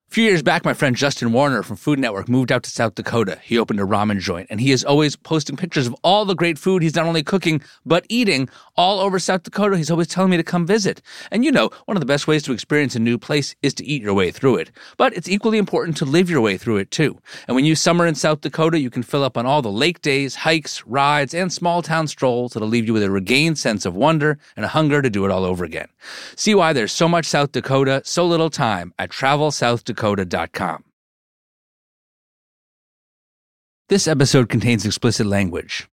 A few years back, my friend Justin Warner from Food Network moved out to South Dakota. He opened a ramen joint, and he is always posting pictures of all the great food he's not only cooking, but eating all over South Dakota. He's always telling me to come visit. And you know, one of the best ways to experience a new place is to eat your way through it. But it's equally important to live your way through it, too. And when you summer in South Dakota, you can fill up on all the lake days, hikes, rides, and small-town strolls that'll leave you with a regained sense of wonder and a hunger to do it all over again. See why there's so much South Dakota, so little time at TravelSouthDakota.com. This episode contains explicit language.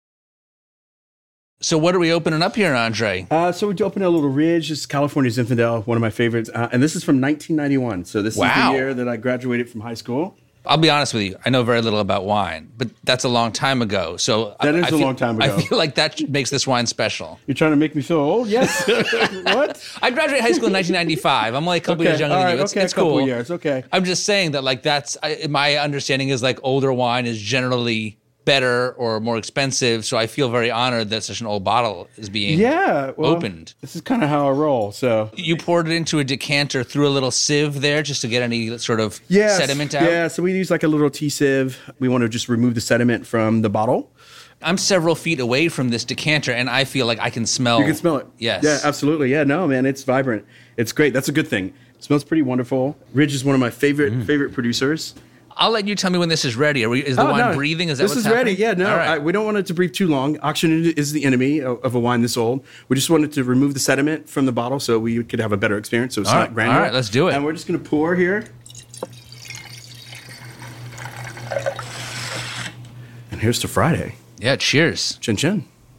So what are we opening up here, Andre? So we opened a little Ridge. This is California Zinfandel, one of my favorites. And this is from 1991. So this is the year that I graduated from high school. I'll be honest with you. I know very little about wine, but that's a long time ago. So that is a long time ago. I feel like that makes this wine special. You're trying to make me feel old? Yes. What? I graduated high school in 1995. I'm like a couple years younger than you. It's a couple cool. Years. Okay. I'm just saying that my understanding is like older wine is generally better or more expensive, so I feel very honored that such an old bottle is being opened. This is kind of how I roll. So you poured it into a decanter through a little sieve there just to get any sort of sediment out? Yeah, so we use like a little tea sieve. We want to just remove the sediment from the bottle. I'm several feet away from this decanter, and I feel like I can smell. You can smell it. Yes. Yeah, absolutely. Yeah, no, man, it's vibrant. It's great. That's a good thing. It smells pretty wonderful. Ridge is one of my favorite producers. I'll let you tell me when this is ready. Is the wine breathing? Is that what's happening? This is ready. Yeah, no, right. We don't want it to breathe too long. Oxygen is the enemy of a wine this old. We just wanted to remove the sediment from the bottle so we could have a better experience. So it's not granular. All right, let's do it. And we're just going to pour here. And here's to Friday. Yeah, cheers. Chin chin.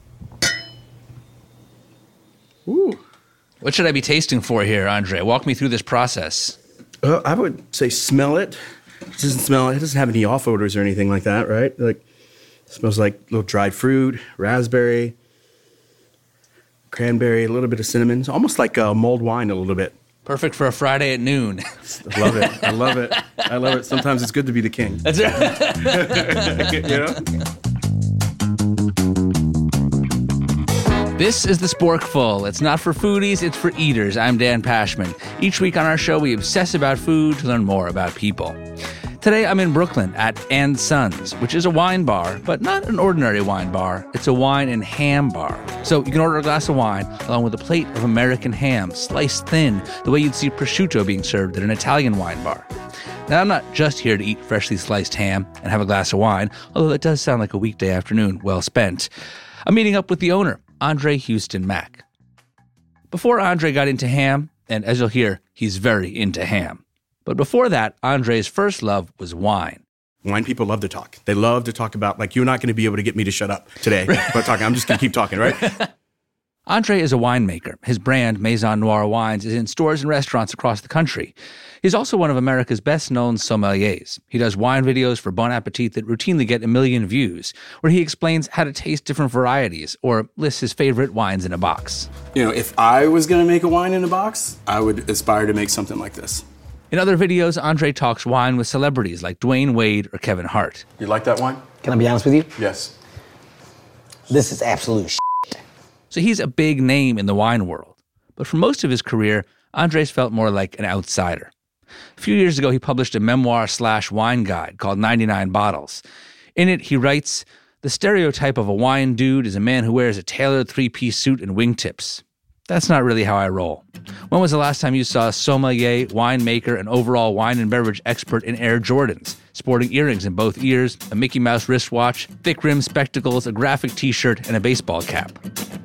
Ooh. What should I be tasting for here, Andre? Walk me through this process. I would say smell it. It doesn't have any off odors or anything like that, right? Like, it smells like little dried fruit, raspberry, cranberry, a little bit of cinnamon. It's almost like mulled wine a little bit. Perfect for a Friday at noon. I love it. I love it. I love it. Sometimes it's good to be the king. That's right. You know? This is The Sporkful. It's not for foodies, it's for eaters. I'm Dan Pashman. Each week on our show, we obsess about food to learn more about people. Today, I'm in Brooklyn at And Sons, which is a wine bar, but not an ordinary wine bar. It's a wine and ham bar. So you can order a glass of wine along with a plate of American ham, sliced thin, the way you'd see prosciutto being served at an Italian wine bar. Now, I'm not just here to eat freshly sliced ham and have a glass of wine, although that does sound like a weekday afternoon well spent. I'm meeting up with the owner, Andre Houston Mack. Before Andre got into ham, and as you'll hear, he's very into ham. But before that, Andre's first love was wine. Wine people love to talk. They love to talk about, like, you're not going to be able to get me to shut up today. But talking, I'm just going to keep talking, right? Andre is a winemaker. His brand, Maison Noire Wines, is in stores and restaurants across the country. He's also one of America's best-known sommeliers. He does wine videos for Bon Appetit that routinely get 1 million views, where he explains how to taste different varieties or lists his favorite wines in a box. You know, if I was going to make a wine in a box, I would aspire to make something like this. In other videos, Andre talks wine with celebrities like Dwayne Wade or Kevin Hart. You like that wine? Can I be honest with you? Yes. This is absolute shit. So he's a big name in the wine world. But for most of his career, Andres felt more like an outsider. A few years ago, he published a memoir/wine guide called 99 Bottles. In it, he writes, "The stereotype of a wine dude is a man who wears a tailored 3-piece suit and wingtips. That's not really how I roll. When was the last time you saw a sommelier, winemaker, and overall wine and beverage expert in Air Jordans, sporting earrings in both ears, a Mickey Mouse wristwatch, thick-rimmed spectacles, a graphic t-shirt, and a baseball cap?"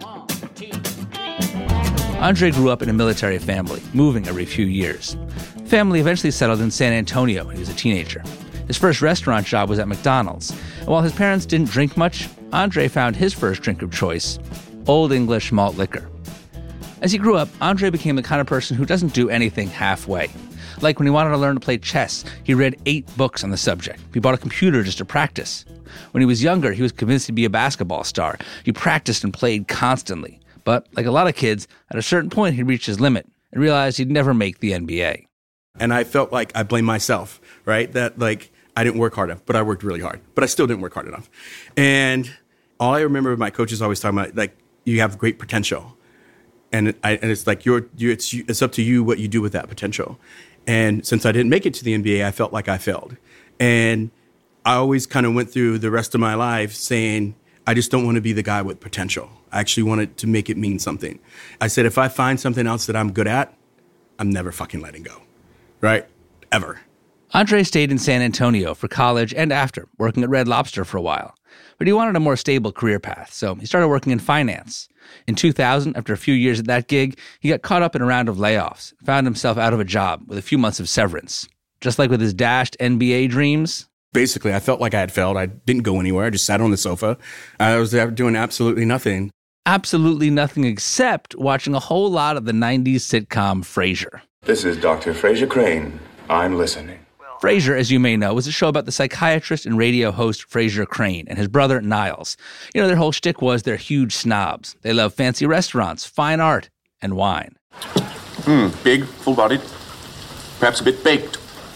Andre grew up in a military family, moving every few years. Family eventually settled in San Antonio when he was a teenager. His first restaurant job was at McDonald's, and while his parents didn't drink much, Andre found his first drink of choice, Old English malt liquor. As he grew up, Andre became the kind of person who doesn't do anything halfway. Like when he wanted to learn to play chess, he read 8 books on the subject. He bought a computer just to practice. When he was younger, he was convinced to be a basketball star. He practiced and played constantly. But like a lot of kids, at a certain point, he reached his limit and realized he'd never make the NBA. And I felt like I blamed myself, right? That, like, I didn't work hard enough, but I worked really hard. But I still didn't work hard enough. And all I remember my coaches always talking about, like, you have great potential. And it's like it's up to you what you do with that potential. And since I didn't make it to the NBA, I felt like I failed. And I always kind of went through the rest of my life saying, I just don't want to be the guy with potential. I actually wanted to make it mean something. I said, if I find something else that I'm good at, I'm never fucking letting go, right? Ever. Andre stayed in San Antonio for college and after, working at Red Lobster for a while. But he wanted a more stable career path, so he started working in finance. In 2000, after a few years at that gig, he got caught up in a round of layoffs, found himself out of a job with a few months of severance. Just like with his dashed NBA dreams. Basically, I felt like I had failed. I didn't go anywhere. I just sat on the sofa. I was doing absolutely nothing. Absolutely nothing except watching a whole lot of the 90s sitcom Frasier. This is Dr. Frasier Crane. I'm listening. Frasier, as you may know, was a show about the psychiatrist and radio host Frasier Crane and his brother Niles. You know, their whole shtick was they're huge snobs. They love fancy restaurants, fine art, and wine. Big, full-bodied, perhaps a bit baked.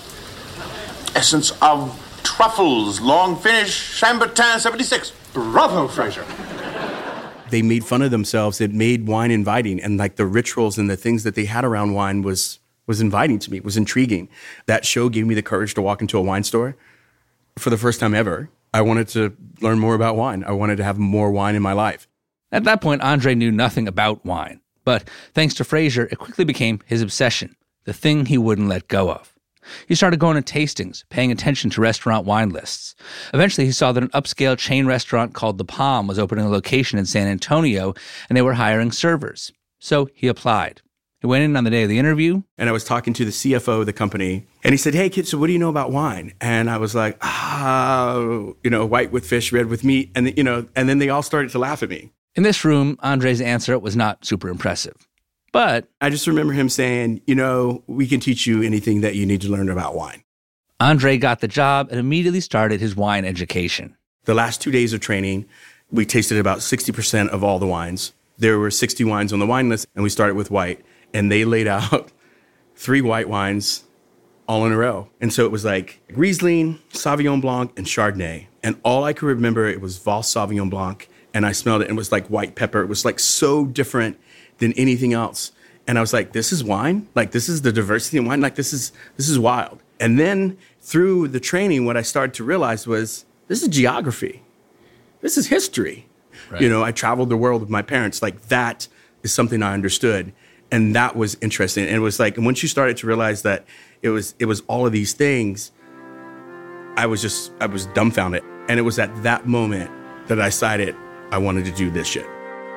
Essence of truffles, long finish, Chambertin 76. Bravo, Frasier. They made fun of themselves. It made wine inviting, and like the rituals and the things that they had around wine was inviting to me, was intriguing. That show gave me the courage to walk into a wine store for the first time ever. I wanted to learn more about wine. I wanted to have more wine in my life. At that point, Andre knew nothing about wine. But thanks to Frasier, it quickly became his obsession, the thing he wouldn't let go of. He started going to tastings, paying attention to restaurant wine lists. Eventually, he saw that an upscale chain restaurant called The Palm was opening a location in San Antonio, and they were hiring servers. So he applied. He went in on the day of the interview. And I was talking to the CFO of the company, and he said, hey, kid, so what do you know about wine? And I was like, white with fish, red with meat. And, and then they all started to laugh at me. In this room, Andre's answer was not super impressive. But I just remember him saying, we can teach you anything that you need to learn about wine. Andre got the job and immediately started his wine education. The last 2 days of training, we tasted about 60% of all the wines. There were 60 wines on the wine list, and we started with white. And they laid out 3 white wines all in a row. And so it was like Riesling, Sauvignon Blanc, and Chardonnay. And all I could remember, it was Vos Sauvignon Blanc. And I smelled it, and it was like white pepper. It was like so different than anything else. And I was like, this is wine? Like, this is the diversity in wine? Like, this is wild. And then through the training, what I started to realize was, this is geography. This is history. Right. I traveled the world with my parents. Like, that is something I understood. And that was interesting. And it was like, and once you started to realize that it was all of these things, I was dumbfounded. And it was at that moment that I decided I wanted to do this shit.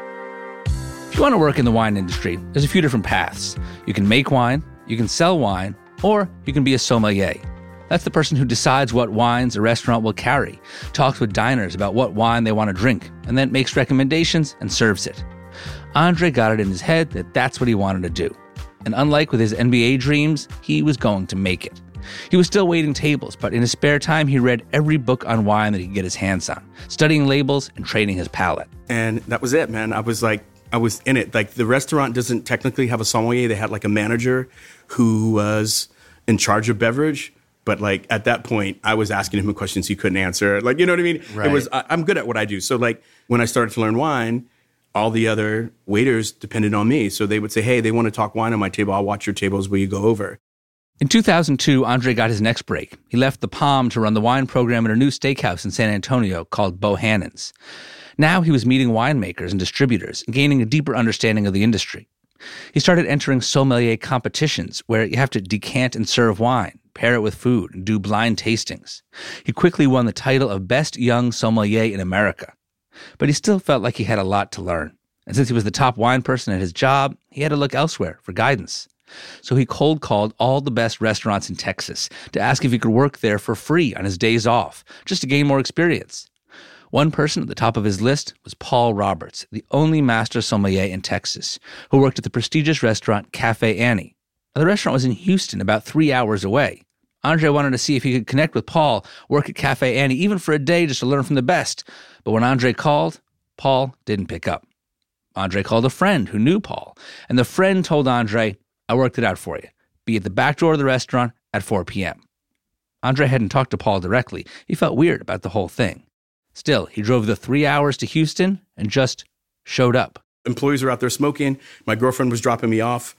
If you want to work in the wine industry, there's a few different paths. You can make wine, you can sell wine, or you can be a sommelier. That's the person who decides what wines a restaurant will carry, talks with diners about what wine they want to drink, and then makes recommendations and serves it. Andre got it in his head that that's what he wanted to do. And unlike with his NBA dreams, he was going to make it. He was still waiting tables, but in his spare time, he read every book on wine that he could get his hands on, studying labels and training his palate. And that was it, man. I was in it. Like, the restaurant doesn't technically have a sommelier. They had like a manager who was in charge of beverage. But like at that point, I was asking him questions he couldn't answer. Like, you know what I mean? Right. I'm good at what I do. So like when I started to learn wine, all the other waiters depended on me. So they would say, hey, they want to talk wine on my table. I'll watch your tables. Will you go over? In 2002, Andre got his next break. He left the Palm to run the wine program at a new steakhouse in San Antonio called Bohannon's. Now he was meeting winemakers and distributors and gaining a deeper understanding of the industry. He started entering sommelier competitions where you have to decant and serve wine, pair it with food, and do blind tastings. He quickly won the title of Best Young Sommelier in America. But he still felt like he had a lot to learn. And since he was the top wine person at his job, he had to look elsewhere for guidance. So he cold called all the best restaurants in Texas to ask if he could work there for free on his days off, just to gain more experience. One person at the top of his list was Paul Roberts, the only master sommelier in Texas, who worked at the prestigious restaurant Cafe Annie. The restaurant was in Houston, about 3 hours away. Andre wanted to see if he could connect with Paul, work at Cafe Annie, even for a day just to learn from the best. But when Andre called, Paul didn't pick up. Andre called a friend who knew Paul, and the friend told Andre, I worked it out for you. Be at the back door of the restaurant at 4 p.m. Andre hadn't talked to Paul directly. He felt weird about the whole thing. Still, he drove the 3 hours to Houston and just showed up. Employees were out there smoking. My girlfriend was dropping me off.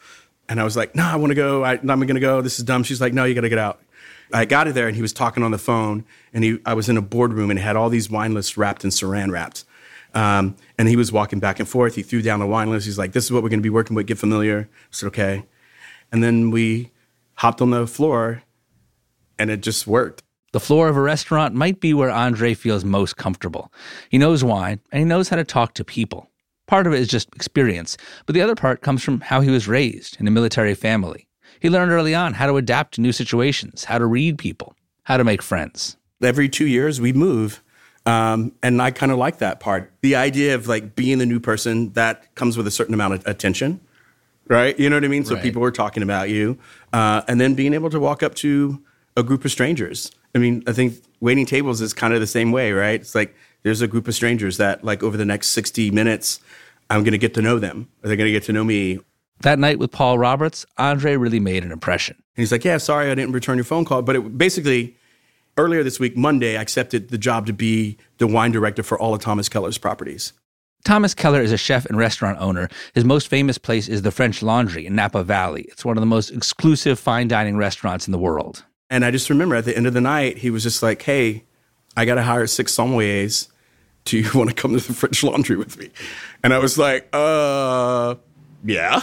And I was like, no, I want to go. I'm going to go. This is dumb. She's like, no, you got to get out. I got it there, and he was talking on the phone, and I was in a boardroom, and had all these wine lists wrapped in saran wraps. And he was walking back and forth. He threw down the wine list. He's like, this is what we're going to be working with. Get familiar. I said, okay. And then we hopped on the floor, and it just worked. The floor of a restaurant might be where Andre feels most comfortable. He knows wine, and he knows how to talk to people. Part of it is just experience, but the other part comes from how he was raised in a military family. He learned early on how to adapt to new situations, how to read people, how to make friends. Every 2 years, we move, and I kind of like that part. The idea of like being the new person, that comes with a certain amount of attention, right? You know what I mean? So people are talking about you, and then being able to walk up to a group of strangers. I mean, I think waiting tables is kind of the same way, right? It's like there's a group of strangers that like over the next 60 minutes, I'm going to get to know them. Or they're going to get to know me. That night with Paul Roberts, Andre really made an impression. And he's like, yeah, sorry I didn't return your phone call. But basically, earlier this week, Monday, I accepted the job to be the wine director for all of Thomas Keller's properties. Thomas Keller is a chef and restaurant owner. His most famous place is the French Laundry in Napa Valley. It's one of the most exclusive fine dining restaurants in the world. And I just remember at the end of the night, he was just like, hey, I got to hire 6 sommeliers. Do you want to come to the French Laundry with me? And I was like, yeah.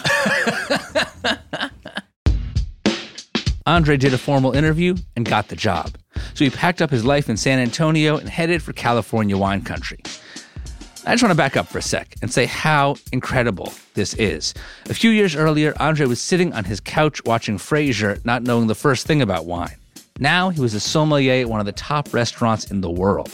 Andre did a formal interview and got the job. So he packed up his life in San Antonio and headed for California wine country. I just want to back up for a sec and say how incredible this is. A few years earlier, Andre was sitting on his couch watching Frasier, not knowing the first thing about wine. Now he was a sommelier at one of the top restaurants in the world.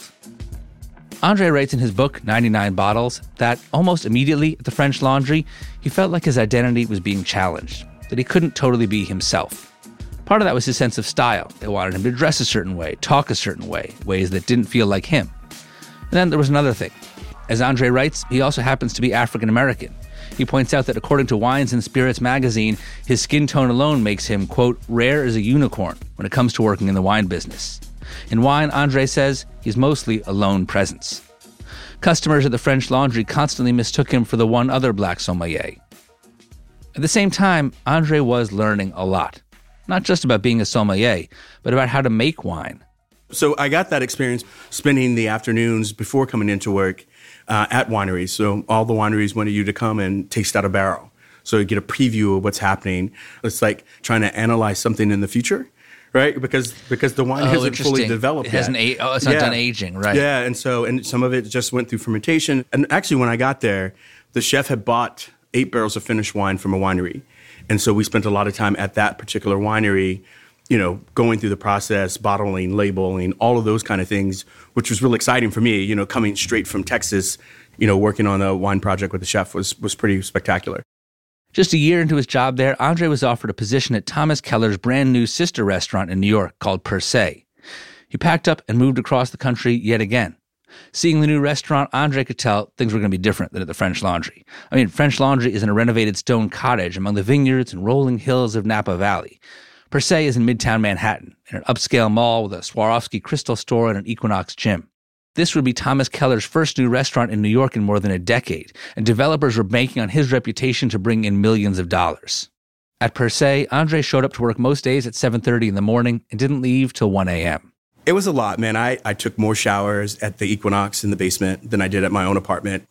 Andre writes in his book, 99 Bottles, that almost immediately at the French Laundry, he felt like his identity was being challenged, that he couldn't totally be himself. Part of that was his sense of style. They wanted him to dress a certain way, talk a certain way, ways that didn't feel like him. And then there was another thing. As Andre writes, he also happens to be African American. He points out that according to Wines and Spirits magazine, his skin tone alone makes him, quote, rare as a unicorn when it comes to working in the wine business. In wine, Andre says, he's mostly a lone presence. Customers at the French Laundry constantly mistook him for the one other black sommelier. At the same time, Andre was learning a lot. Not just about being a sommelier, but about how to make wine. So I got that experience spending the afternoons before coming into work at wineries. So all the wineries wanted you to come and taste out a barrel. So you get a preview of what's happening. It's like trying to analyze something in the future, right? Because the wine hasn't fully developed yet. It's not done aging, right? Yeah, and some of it just went through fermentation. And actually, when I got there, the chef had bought 8 barrels of finished wine from a winery. And so we spent a lot of time at that particular winery, you know, going through the process, bottling, labeling, all of those kind of things, which was really exciting for me, you know, coming straight from Texas, you know, working on a wine project with the chef was pretty spectacular. Just a year into his job there, Andre was offered a position at Thomas Keller's brand new sister restaurant in New York called Per Se. He packed up and moved across the country yet again. Seeing the new restaurant, Andre could tell things were going to be different than at the French Laundry. I mean, French Laundry is in a renovated stone cottage among the vineyards and rolling hills of Napa Valley. Per Se is in Midtown Manhattan, in an upscale mall with a Swarovski crystal store and an Equinox gym. This would be Thomas Keller's first new restaurant in New York in more than a decade, and developers were banking on his reputation to bring in millions of dollars. At Per Se, Andre showed up to work most days at 7:30 in the morning and didn't leave till 1 a.m. It was a lot, man. I took more showers at the Equinox in the basement than I did at my own apartment.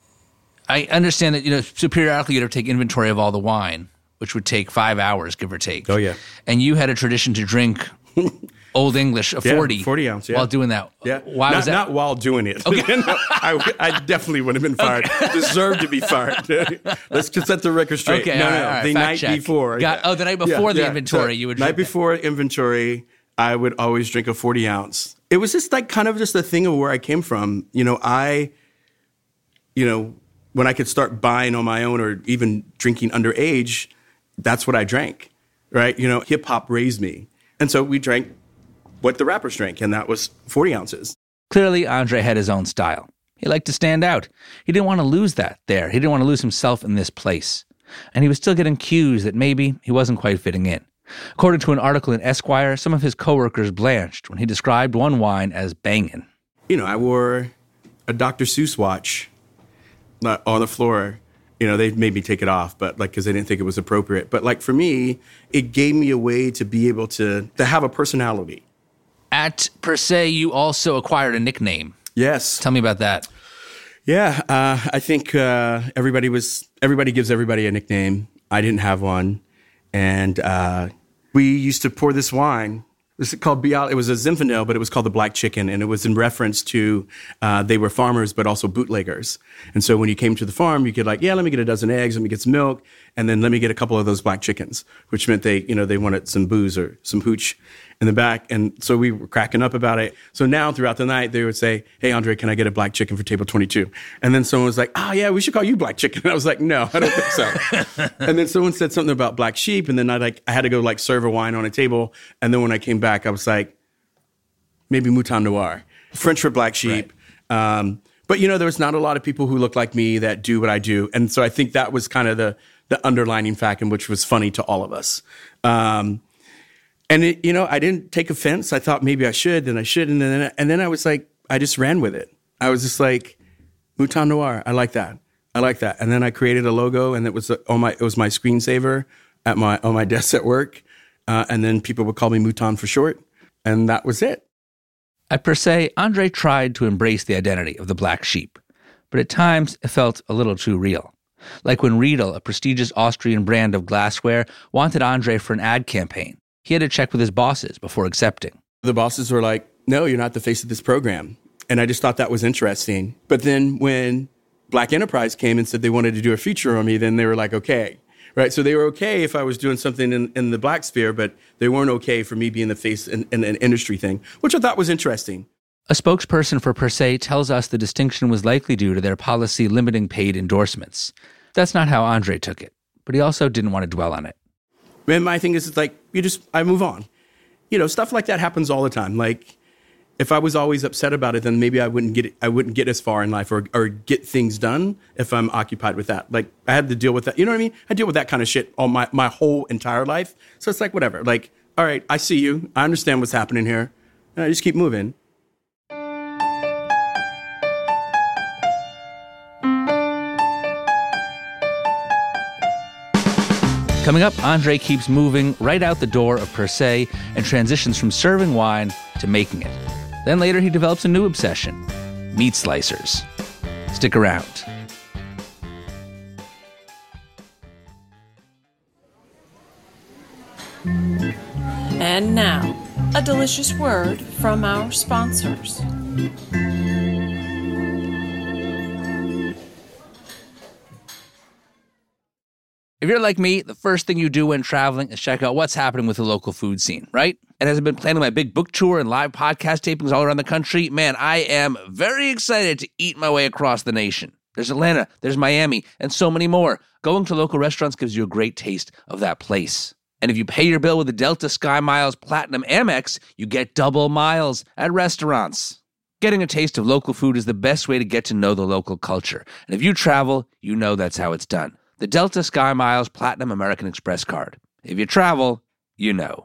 I understand that, you know, so periodically you'd have to take inventory of all the wine, which would take 5 hours, give or take. Oh, yeah. And you had a tradition to drink Old English, a 40. 40 ounce, yeah. While doing that. Yeah. Why was that? Not while doing it. Okay. No, I definitely would have been fired. Okay. Deserved to be fired. Let's just set the record straight. Okay, no. Right, the night check. before. The night before the inventory, so, you would drink night before inventory, I would always drink a 40 ounce. It was just like kind of just a thing of where I came from. You know, when I could start buying on my own or even drinking underage, that's what I drank, right? You know, hip hop raised me. And so we drank what the rappers drank, and that was 40 ounces. Clearly, Andre had his own style. He liked to stand out. He didn't want to lose that there. He didn't want to lose himself in this place. And he was still getting cues that maybe he wasn't quite fitting in. According to an article in Esquire, some of his coworkers blanched when he described one wine as bangin'. You know, I wore a Dr. Seuss watch on the floor, They made me take it off, but like, because they didn't think it was appropriate. But like for me, it gave me a way to be able to have a personality. At Per Se, you also acquired a nickname. Yes. Tell me about that. Yeah, I think everybody gives everybody a nickname. I didn't have one. And we used to pour this wine. This is called Bial. It was a Zinfandel, but it was called the Black Chicken, and it was in reference to they were farmers, but also bootleggers. And so when you came to the farm, you could let me get a dozen eggs, let me get some milk, and then let me get a couple of those black chickens, which meant they wanted some booze or some hooch in the back. And so we were cracking up about it. So now throughout the night, they would say, "Hey, Andre, can I get a black chicken for table 22?" And then someone was like, "Oh, yeah, we should call you Black Chicken." And I was like, "No, I don't think so." And then someone said something about black sheep. And then I had to go serve a wine on a table. And then when I came back, I was like, maybe Mouton Noir, French for black sheep. Right. But, there was not a lot of people who look like me that do what I do. And so I think that was kind of the underlining fact, and which was funny to all of us. And I didn't take offense. I thought maybe I should, then I shouldn't. And then I was like, I just ran with it. I was just like, Mouton Noir. I like that. And then I created a logo, and it was my screensaver on my desk at work. And then people would call me Mouton for short. And that was it. At Per Se, Andre tried to embrace the identity of the black sheep, but at times it felt a little too real. Like when Riedel, a prestigious Austrian brand of glassware, wanted Andre for an ad campaign. He had to check with his bosses before accepting. The bosses were like, "No, you're not the face of this program." And I just thought that was interesting. But then when Black Enterprise came and said they wanted to do a feature on me, then they were like, okay. Right? So they were okay if I was doing something in the black sphere, but they weren't okay for me being the face in an industry thing, which I thought was interesting. A spokesperson for Per Se tells us the distinction was likely due to their policy limiting paid endorsements. That's not how Andre took it, but he also didn't want to dwell on it. And my thing is, it's like, I move on. Stuff like that happens all the time. Like, if I was always upset about it, then maybe I wouldn't get as far in life or get things done if I'm occupied with that. Like, I had to deal with that. You know what I mean? I deal with that kind of shit all my whole entire life. So it's like, whatever. Like, all right, I see you. I understand what's happening here. And I just keep moving. Coming up, Andre keeps moving right out the door of Per Se and transitions from serving wine to making it. Then later he develops a new obsession, meat slicers. Stick around. And now, a delicious word from our sponsors. If you're like me, the first thing you do when traveling is check out what's happening with the local food scene, right? And as I've been planning my big book tour and live podcast tapings all around the country, man, I am very excited to eat my way across the nation. There's Atlanta, there's Miami, and so many more. Going to local restaurants gives you a great taste of that place. And if you pay your bill with the Delta SkyMiles Platinum Amex, you get double miles at restaurants. Getting a taste of local food is the best way to get to know the local culture. And if you travel, you know that's how it's done. The Delta SkyMiles Platinum American Express card. If you travel, you know.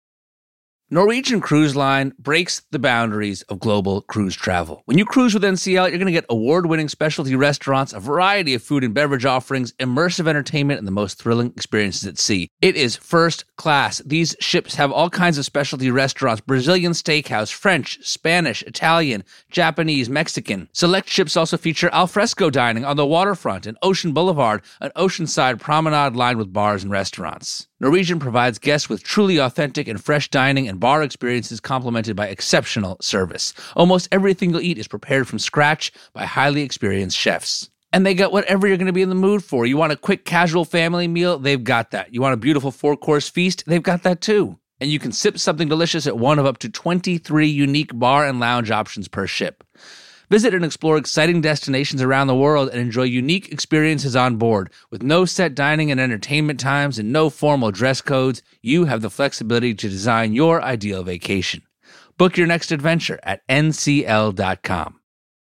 Norwegian Cruise Line breaks the boundaries of global cruise travel. When you cruise with NCL, you're going to get award-winning specialty restaurants, a variety of food and beverage offerings, immersive entertainment, and the most thrilling experiences at sea. It is first class. These ships have all kinds of specialty restaurants: Brazilian steakhouse, French, Spanish, Italian, Japanese, Mexican. Select ships also feature alfresco dining on the waterfront and Ocean Boulevard, an oceanside promenade lined with bars and restaurants. Norwegian provides guests with truly authentic and fresh dining and bar experiences complemented by exceptional service. Almost everything you'll eat is prepared from scratch by highly experienced chefs. And they got whatever you're going to be in the mood for. You want a quick, casual family meal? They've got that. You want a beautiful 4-course feast? They've got that too. And you can sip something delicious at one of up to 23 unique bar and lounge options per ship. Visit and explore exciting destinations around the world and enjoy unique experiences on board. With no set dining and entertainment times and no formal dress codes, you have the flexibility to design your ideal vacation. Book your next adventure at ncl.com.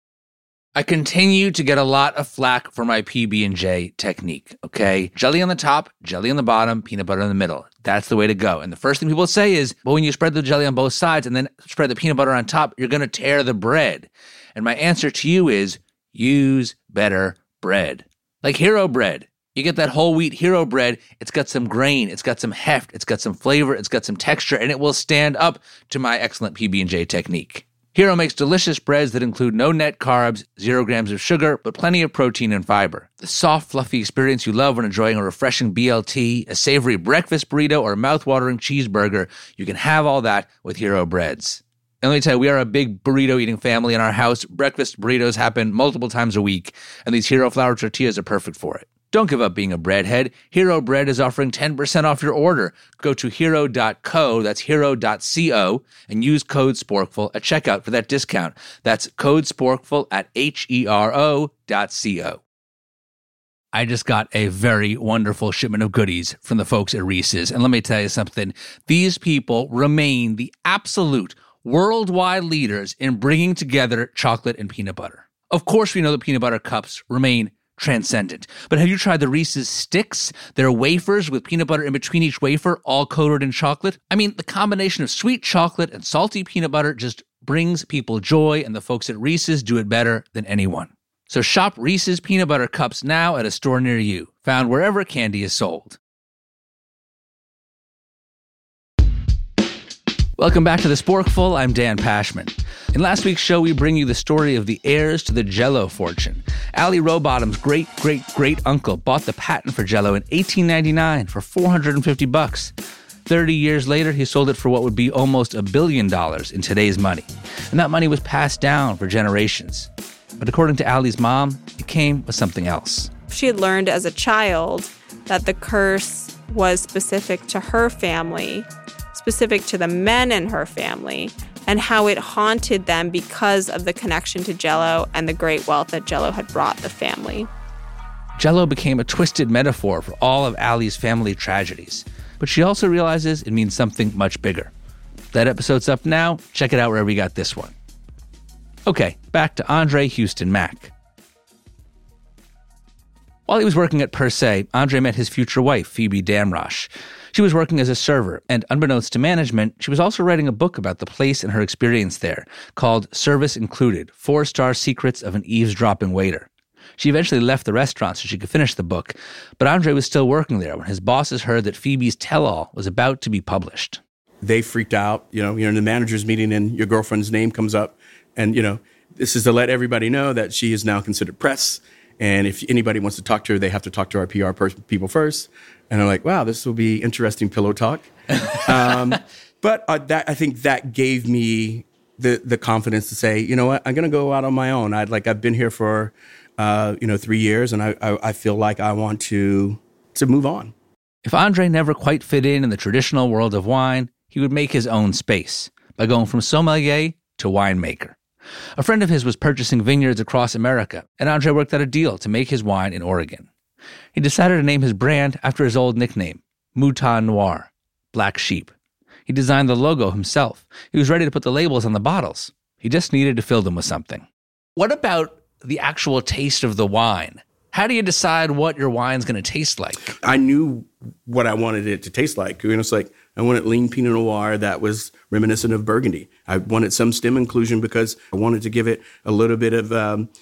I continue to get a lot of flack for my PB&J technique, okay? Jelly on the top, jelly on the bottom, peanut butter in the middle. That's the way to go. And the first thing people say is, well, when you spread the jelly on both sides and then spread the peanut butter on top, you're going to tear the bread. And my answer to you is, use better bread. Like Hero Bread. You get that whole wheat Hero Bread. It's got some grain, it's got some heft, it's got some flavor, it's got some texture, and it will stand up to my excellent PB&J technique. Hero makes delicious breads that include no net carbs, 0 grams of sugar, but plenty of protein and fiber. The soft, fluffy experience you love when enjoying a refreshing BLT, a savory breakfast burrito, or a mouth-watering cheeseburger, you can have all that with Hero Breads. And let me tell you, we are a big burrito-eating family in our house. Breakfast burritos happen multiple times a week, and these Hero flour tortillas are perfect for it. Don't give up being a breadhead. Hero Bread is offering 10% off your order. Go to hero.co, that's hero.co, and use code SPORKFUL at checkout for that discount. That's code SPORKFUL at hero.co. I just got a very wonderful shipment of goodies from the folks at Reese's. And let me tell you something. These people remain the absolute worldwide leaders in bringing together chocolate and peanut butter. Of course, we know that peanut butter cups remain transcendent. But have you tried the Reese's Sticks? They're wafers with peanut butter in between each wafer, all coated in chocolate. I mean, the combination of sweet chocolate and salty peanut butter just brings people joy, and the folks at Reese's do it better than anyone. So shop Reese's Peanut Butter Cups now at a store near you, found wherever candy is sold. Welcome back to The Sporkful. I'm Dan Pashman. In last week's show, we bring you the story of the heirs to the Jell-O fortune. Ali Rowbottom's great-great-great-uncle bought the patent for Jell-O in 1899 for $450. 30 years later, he sold it for what would be almost $1 billion in today's money. And that money was passed down for generations. But according to Ali's mom, it came with something else. She had learned as a child that the curse was specific to her family, specific to the men in her family, and how it haunted them because of the connection to Jell-O and the great wealth that Jell-O had brought the family. Jell-O became a twisted metaphor for all of Ali's family tragedies, but she also realizes it means something much bigger. That episode's up now. Check it out wherever you got this one. Okay, back to Andre Houston Mack. While he was working at Per Se, Andre met his future wife, Phoebe Damrosch. She was working as a server, and unbeknownst to management, she was also writing a book about the place and her experience there, called Service Included, 4-Star Secrets of an Eavesdropping Waiter. She eventually left the restaurant so she could finish the book, but Andre was still working there when his bosses heard that Phoebe's tell-all was about to be published. They freaked out. You're in the manager's meeting and your girlfriend's name comes up. And, this is to let everybody know that she is now considered press. And if anybody wants to talk to her, they have to talk to our PR people first. And I'm like, wow, this will be interesting pillow talk. But I think that gave me the confidence to say, you know what, I'm going to go out on my own. I've been here for, 3 years, and I feel like I want to move on. If Andre never quite fit in the traditional world of wine, he would make his own space by going from sommelier to winemaker. A friend of his was purchasing vineyards across America, and Andre worked out a deal to make his wine in Oregon. He decided to name his brand after his old nickname, Mouton Noir, Black Sheep. He designed the logo himself. He was ready to put the labels on the bottles. He just needed to fill them with something. What about the actual taste of the wine? How do you decide what your wine's going to taste like? I knew what I wanted it to taste like. It's like I wanted lean Pinot Noir that was reminiscent of Burgundy. I wanted some stem inclusion because I wanted to give it a little bit of,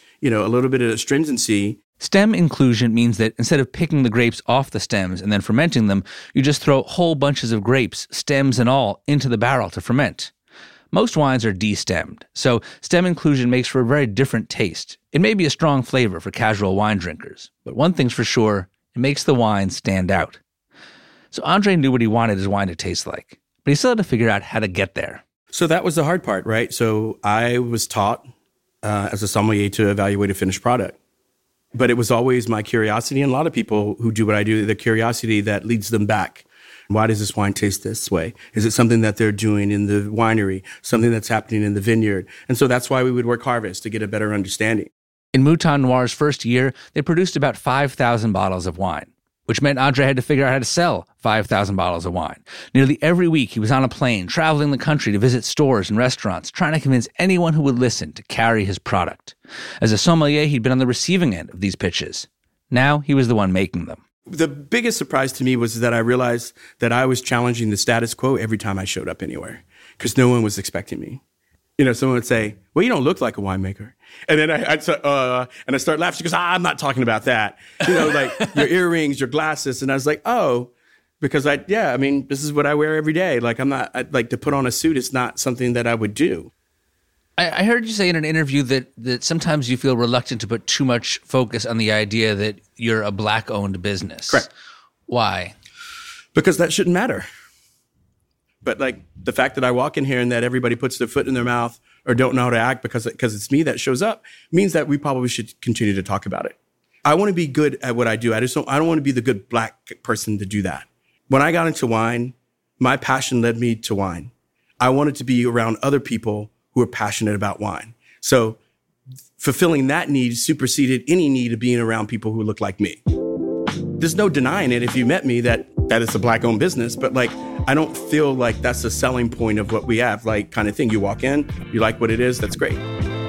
astringency. Stem inclusion means that instead of picking the grapes off the stems and then fermenting them, you just throw whole bunches of grapes, stems and all, into the barrel to ferment. Most wines are destemmed, so stem inclusion makes for a very different taste. It may be a strong flavor for casual wine drinkers, but one thing's for sure, it makes the wine stand out. So Andre knew what he wanted his wine to taste like, but he still had to figure out how to get there. So that was the hard part, right? So I was taught as a sommelier to evaluate a finished product. But it was always my curiosity, and a lot of people who do what I do, the curiosity that leads them back. Why does this wine taste this way? Is it something that they're doing in the winery, something that's happening in the vineyard? And so that's why we would work harvest to get a better understanding. In Mouton Noir's first year, they produced about 5,000 bottles of wine, which meant Andre had to figure out how to sell 5,000 bottles of wine. Nearly every week, he was on a plane, traveling the country to visit stores and restaurants, trying to convince anyone who would listen to carry his product. As a sommelier, he'd been on the receiving end of these pitches. Now, he was the one making them. The biggest surprise to me was that I realized that I was challenging the status quo every time I showed up anywhere, because no one was expecting me. someone would say, well, you don't look like a winemaker. And then I start laughing. She goes, I'm not talking about that. Like your earrings, your glasses. And I was like, oh, because this is what I wear every day. Like to put on a suit is not something that I would do. I heard you say in an interview that sometimes you feel reluctant to put too much focus on the idea that you're a Black-owned business. Correct. Why? Because that shouldn't matter. But like the fact that I walk in here and that everybody puts their foot in their mouth or don't know how to act because it's me that shows up means that we probably should continue to talk about it. I want to be good at what I do. I don't want to be the good Black person to do that. When I got into wine, my passion led me to wine. I wanted to be around other people who are passionate about wine. So fulfilling that need superseded any need of being around people who look like me. There's no denying it if you met me that it's a Black-owned business, but like I don't feel like that's the selling point of what we have, like kind of thing. You walk in, you like what it is, that's great.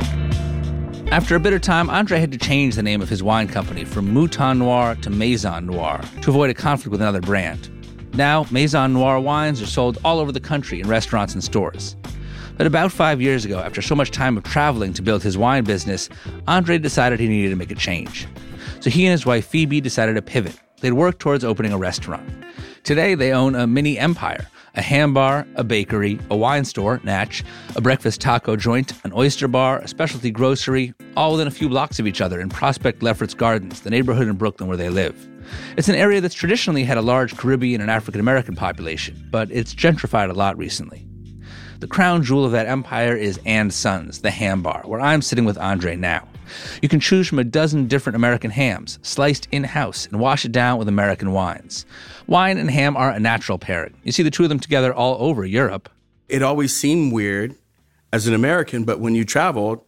After a bit of time, Andre had to change the name of his wine company from Mouton Noir to Maison Noir to avoid a conflict with another brand. Now, Maison Noir wines are sold all over the country in restaurants and stores. But about 5 years ago, after so much time of traveling to build his wine business, Andre decided he needed to make a change. So he and his wife Phoebe decided to pivot. They'd work towards opening a restaurant. Today, they own a mini empire, a ham bar, a bakery, a wine store, Natch, a breakfast taco joint, an oyster bar, a specialty grocery, all within a few blocks of each other in Prospect Lefferts Gardens, the neighborhood in Brooklyn where they live. It's an area that's traditionally had a large Caribbean and African-American population, but it's gentrified a lot recently. The crown jewel of that empire is And Sons, the ham bar, where I'm sitting with Andre now. You can choose from a dozen different American hams, sliced in-house, and wash it down with American wines. Wine and ham are a natural pairing. You see the two of them together all over Europe. It always seemed weird as an American, but when you traveled,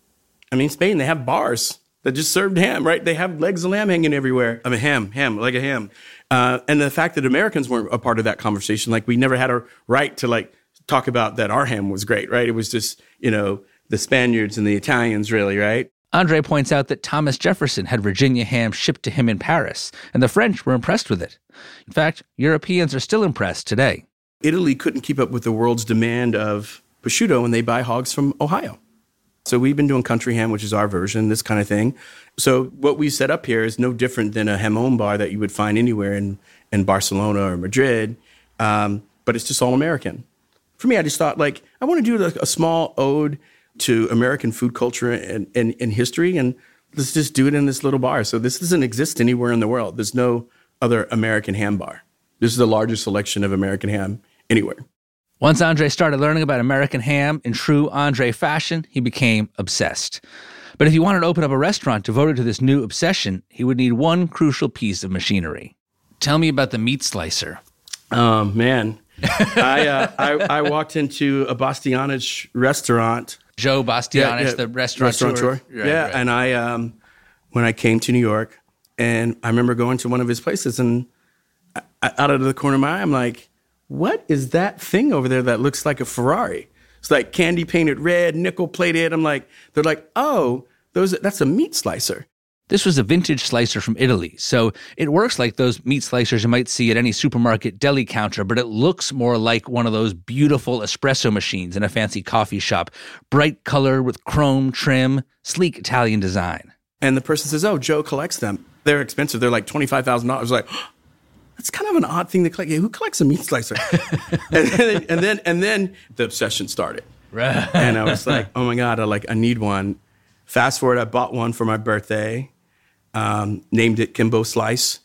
Spain, they have bars that just served ham, right? They have legs of lamb hanging everywhere. ham, like a ham. And the fact that Americans weren't a part of that conversation, like we never had a right to talk about that our ham was great, right? It was just, the Spaniards and the Italians really, right? Andre points out that Thomas Jefferson had Virginia ham shipped to him in Paris, and the French were impressed with it. In fact, Europeans are still impressed today. Italy couldn't keep up with the world's demand of prosciutto, and they buy hogs from Ohio. So we've been doing country ham, which is our version, this kind of thing. So what we set up here is no different than a jamón bar that you would find anywhere in Barcelona or Madrid, but it's just all American. For me, I just thought, I want to do a small ode to American food culture and history, and let's just do it in this little bar. So this doesn't exist anywhere in the world. There's no other American ham bar. This is the largest selection of American ham anywhere. Once Andre started learning about American ham in true Andre fashion, he became obsessed. But if he wanted to open up a restaurant devoted to this new obsession, he would need one crucial piece of machinery. Tell me about the meat slicer. Oh, man. I walked into a Bastianich restaurant. Joe Bastianich, the restaurateur. Right. And I, when I came to New York, and I remember going to one of his places, and out of the corner of my eye, I'm like, what is that thing over there that looks like a Ferrari? It's like candy painted red, nickel plated. They're like, oh, that's a meat slicer. This was a vintage slicer from Italy, so it works like those meat slicers you might see at any supermarket deli counter, but it looks more like one of those beautiful espresso machines in a fancy coffee shop. Bright color with chrome trim, sleek Italian design. And the person says, oh, Joe collects them. They're expensive. They're like $25,000. I was like, oh, that's kind of an odd thing to collect. Yeah, who collects a meat slicer? and then the obsession started. Right. And I was like, oh my God, I need one. Fast forward, I bought one for my birthday. Named it Kimbo Slice.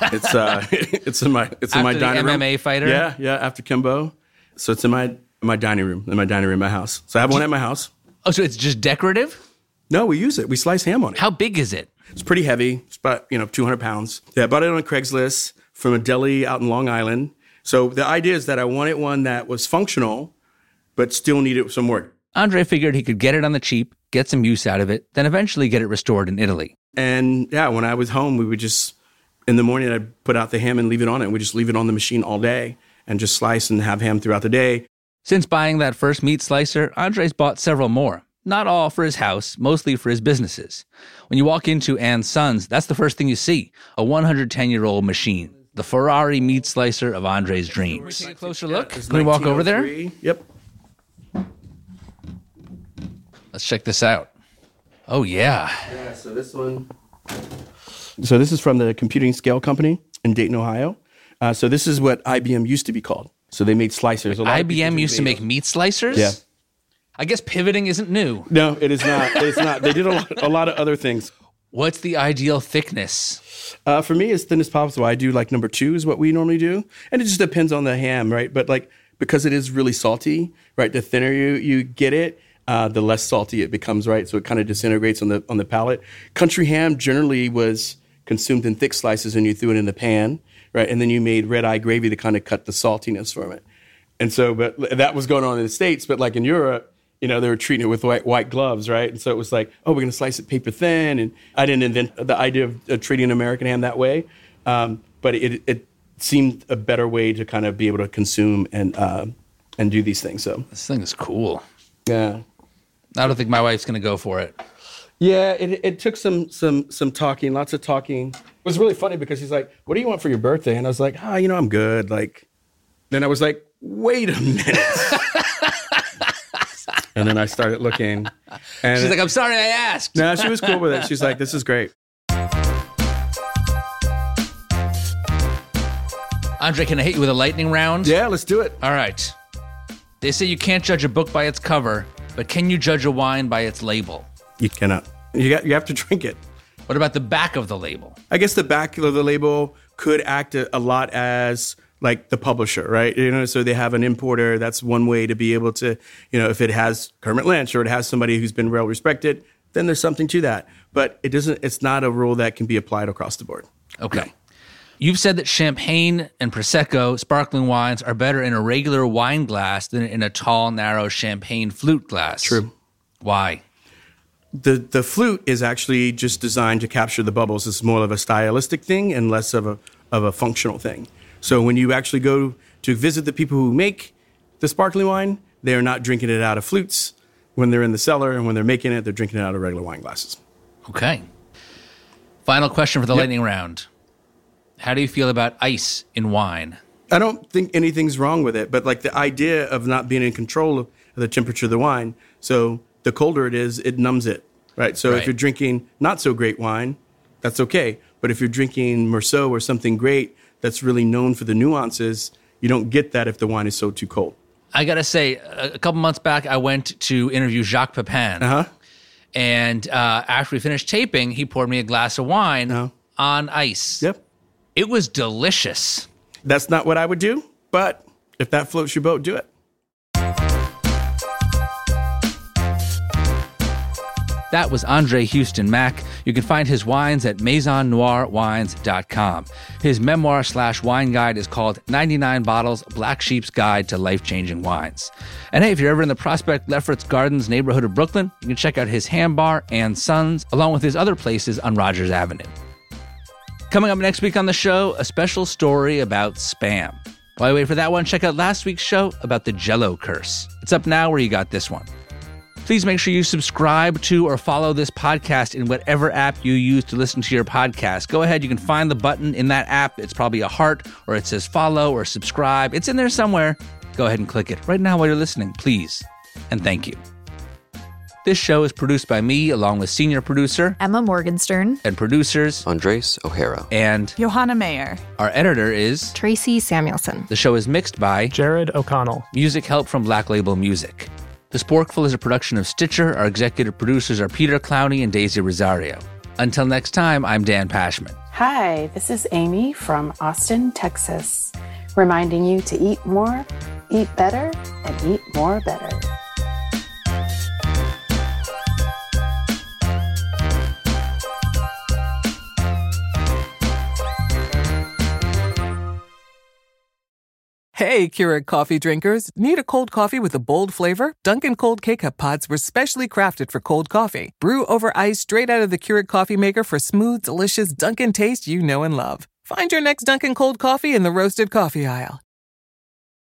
It's in my dining room. MMA fighter. Yeah, after Kimbo. So it's in my dining room, my house. So I have one at my house. Oh, so it's just decorative? No, we use it. We slice ham on it. How big is it? It's pretty heavy. It's about 200 pounds. Yeah, I bought it on Craigslist from a deli out in Long Island. So the idea is that I wanted one that was functional, but still needed some work. Andre figured he could get it on the cheap, get some use out of it, then eventually get it restored in Italy. And yeah, when I was home, we would just, in the morning, I'd put out the ham and leave it on it. And we just leave it on the machine all day and just slice and have ham throughout the day. Since buying that first meat slicer, Andre's bought several more. Not all for his house, mostly for his businesses. When you walk into And Sons, that's the first thing you see, a 110-year-old machine, the Ferrari meat slicer of Andre's dreams. Take a closer look. Can we walk over there? Yep. Let's check this out. Oh, yeah. Yeah, so this one. So this is from the Computing Scale Company in Dayton, Ohio. So this is what IBM used to be called. So they made slicers. IBM used to make meat slicers? Yeah. I guess pivoting isn't new. No, it is not. It's not. They did a lot of other things. What's the ideal thickness? For me, as thin as possible. I do like number 2 is what we normally do. And it just depends on the ham, right? But like, because it is really salty, right? The thinner you get it, the less salty it becomes, right? So it kind of disintegrates on the palate. Country ham generally was consumed in thick slices and you threw it in the pan, right? And then you made red eye gravy to kind of cut the saltiness from it. And so, but that was going on in the States, but like in Europe, they were treating it with white gloves, right? And so it was like, oh, we're going to slice it paper thin. And I didn't invent the idea of treating American ham that way. But it seemed a better way to kind of be able to consume and do these things. So this thing is cool. Yeah. I don't think my wife's going to go for it. Yeah, it took some talking, lots of talking. It was really funny because he's like, what do you want for your birthday? And I was like, I'm good. Like, then I was like, wait a minute. And then I started looking. And she's like, I'm sorry I asked. No, she was cool with it. She's like, this is great. Andre, can I hit you with a lightning round? Yeah, let's do it. All right. They say you can't judge a book by its cover, but can you judge a wine by its label? You cannot. You have to drink it. What about the back of the label? I guess the back of the label could act a lot as like the publisher, right? So they have an importer. That's one way to be able to, if it has Kermit Lynch or it has somebody who's been well respected, then there's something to that. But it's not a rule that can be applied across the board. Okay. No. You've said that champagne and Prosecco, sparkling wines, are better in a regular wine glass than in a tall, narrow champagne flute glass. True. Why? The flute is actually just designed to capture the bubbles. It's more of a stylistic thing and less of a functional thing. So when you actually go to visit the people who make the sparkling wine, they're not drinking it out of flutes. When they're in the cellar and when they're making it, they're drinking it out of regular wine glasses. Okay. Final question for the lightning round. How do you feel about ice in wine? I don't think anything's wrong with it, but like the idea of not being in control of the temperature of the wine. So the colder it is, it numbs it, right? So if you're drinking not so great wine, that's okay. But if you're drinking Meursault or something great that's really known for the nuances, you don't get that if the wine is so too cold. I got to say, a couple months back, I went to interview Jacques Pepin. Uh-huh. And after we finished taping, he poured me a glass of wine on ice. Yep. It was delicious. That's not what I would do, but if that floats your boat, do it. That was Andre Houston Mack. You can find his wines at maisonnoirwines.com. His memoir/wine guide is called 99 Bottles, Black Sheep's Guide to Life-Changing Wines. And hey, if you're ever in the Prospect Lefferts Gardens neighborhood of Brooklyn, you can check out his ham bar and Sons, along with his other places on Rogers Avenue. Coming up next week on the show, a special story about Spam. While you wait for that one, check out last week's show about the Jell-O curse. It's up now where you got this one. Please make sure you subscribe to or follow this podcast in whatever app you use to listen to your podcast. Go ahead, you can find the button in that app. It's probably a heart, or it says follow or subscribe. It's in there somewhere. Go ahead and click it right now while you're listening, please. And thank you. This show is produced by me, along with senior producer Emma Morgenstern and producers Andres O'Hara and Johanna Mayer. Our editor is Tracy Samuelson. The show is mixed by Jared O'Connell. Music help from Black Label Music. The Sporkful is a production of Stitcher. Our executive producers are Peter Clowney and Daisy Rosario. Until next time, I'm Dan Pashman. Hi, this is Amy from Austin, Texas, reminding you to eat more, eat better, and eat more better. Hey, Keurig coffee drinkers. Need a cold coffee with a bold flavor? Dunkin' Cold K-Cup pods were specially crafted for cold coffee. Brew over ice straight out of the Keurig coffee maker for smooth, delicious Dunkin' taste you know and love. Find your next Dunkin' Cold coffee in the roasted coffee aisle.